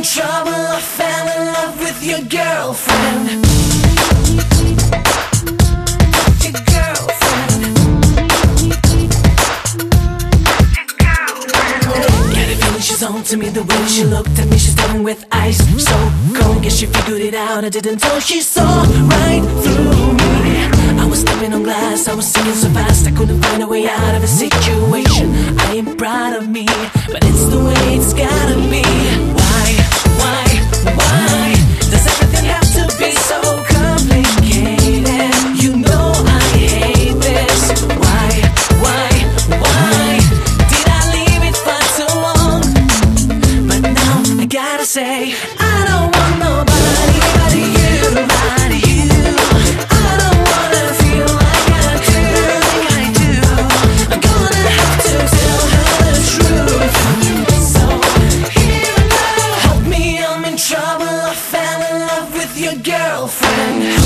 in trouble, I fell in love with your girlfriend. Your girlfriend. Got a feeling she's on to me, the way she looked at me, she's staring with eyes so cold. Guess she figured it out, I didn't know she saw right through me. I was stepping on glass, I was singing so fast I couldn't find a way out of a situation. I ain't proud of me, but it's the way it's gotta be. Why does everything have to be so complicated? You know I hate this. Why did I leave it for too long? But now I gotta say